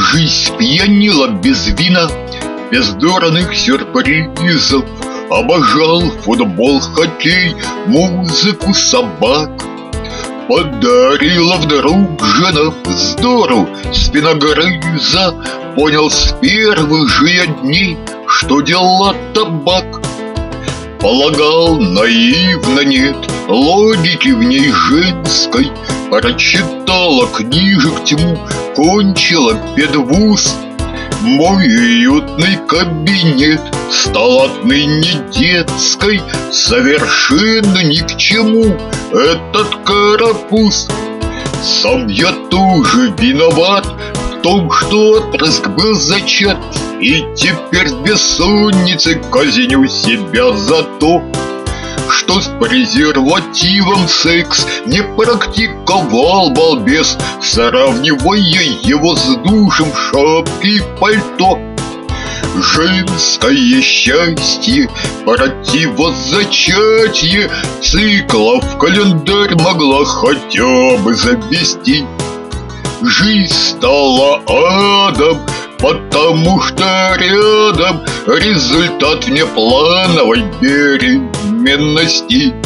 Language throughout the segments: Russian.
Жизнь пьянила без вина, без дурных сюрпризов. Обожал футбол, хоккей, музыку, собак. Подарила вдруг жена вздору спиногрыза. Понял с первых же я дней, что дела табак. Полагал, наивно нет логики в ней женской. Прочитала книжек тьму, кончила педвуз. Мой уютный кабинет стал отныне детской. Совершенно ни к чему этот карапуз. Сам я тоже виноват в том, что отпрыск был зачат, и теперь с бессонницей казню себя за то, что с презервативом секс не практиковал балбес, сравнивая его с душем шапки и пальто. Женское счастье, противозачатие цикла в календарь могла хотя бы завести. Жизнь стала адом, потому что рядом результат внеплановой беременности.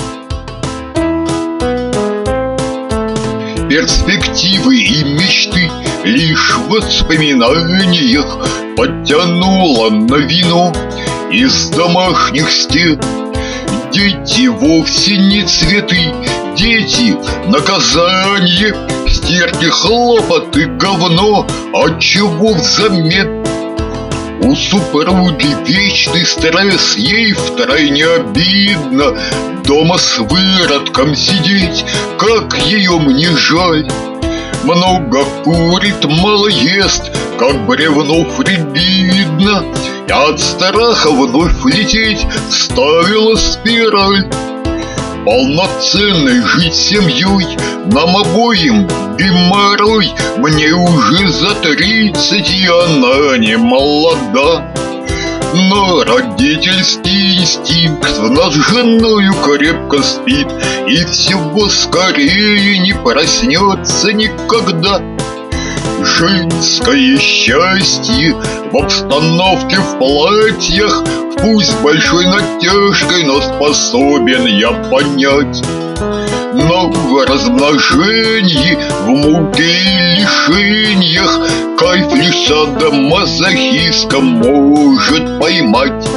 Перспективы и мечты лишь в воспоминаниях подтянуло на вино из домашних стен. Дети вовсе не цветы, дети — наказание. Стерки, хлопоты, говно, отчего взамен? У супруги вечный стресс, ей втройне обидно дома с выродком сидеть, как ее мне жаль. Много курит, мало ест, как бревно фригидно, и от страха вновь лететь вставила спираль. Полноценной жить семьей нам обоим геморрой. Мне уже за 30, и она не молода. Но родительский инстинкт в нас с женою крепко спит, и всего скорее не проснется никогда. Женское счастье в обстановке в платьях, пусть большой натяжкой, но способен я понять. Но в размножении, в муке и лишениях кайф лишь садомазохистка может поймать.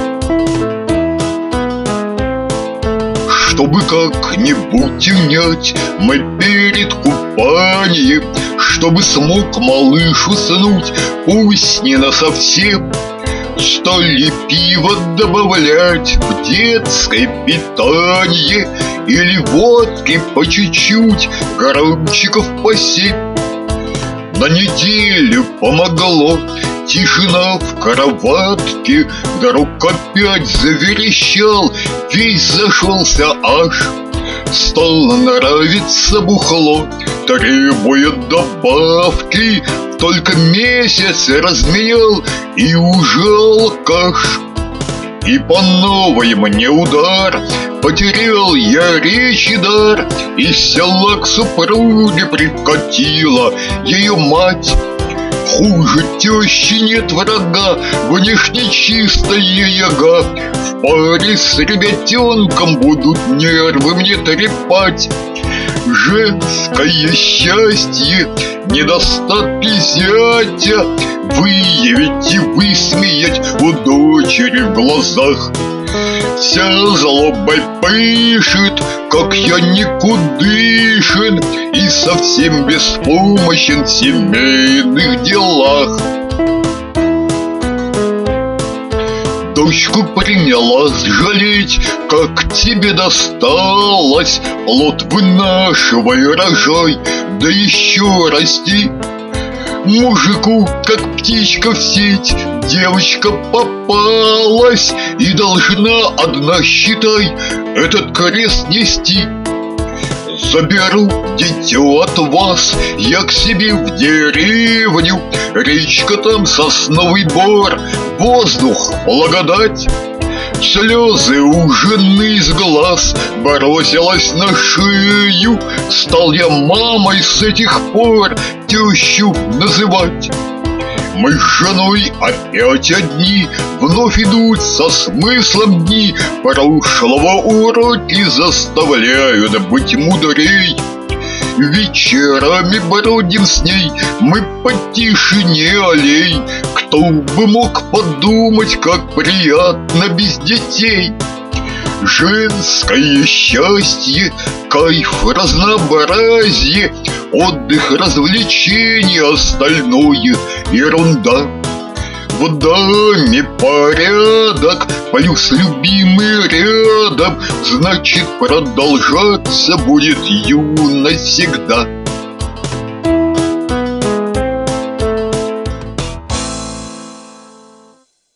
Чтобы как-нибудь унять мы перед купанием, чтобы смог малыш уснуть, пусть не насовсем, стали пива добавлять в детское питание или водки по чуть-чуть, граммчиков по 7. На неделю помогло, тишина в кроватке, вдруг опять заверещал, весь зашелся аж. Стало нравиться бухло, требует добавки. Только месяц разменял, и уже алкаш. И по новой мне удар, потерял я речь и дар, и села к супруге прикатила ее мать. Хуже тещи нет врага, внешне чистая яга. В паре с ребятенком будут нервы мне трепать. Женское счастье, недостатки зятя выявить и высмеять у дочери в глазах. Вся злобой пышет, как я никудышен и совсем беспомощен в семейных делах. Дочку принялась жалеть, как тебе досталось, плод вынашивай, рожай, да еще расти. Мужику, как птичка в сеть, девочка попалась и должна одна, считай, этот крест нести. Заберу дитё от вас я к себе в деревню, речка там, сосновый бор, воздух, благодать. Слезы у жены из глаз бросилась на шею, стал я мамой с этих пор тещу называть. Мы с женой опять одни, вновь идут со смыслом дни. Прошлого уроки заставляют быть мудрей. Вечерами бродим с ней мы по тишине аллей. Кто бы мог подумать, как приятно без детей. Женское счастье, кайф, разнообразие, отдых, развлечение, остальное ерунда. В доме порядок, плюс любимый рядом, значит, продолжаться будет юность всегда.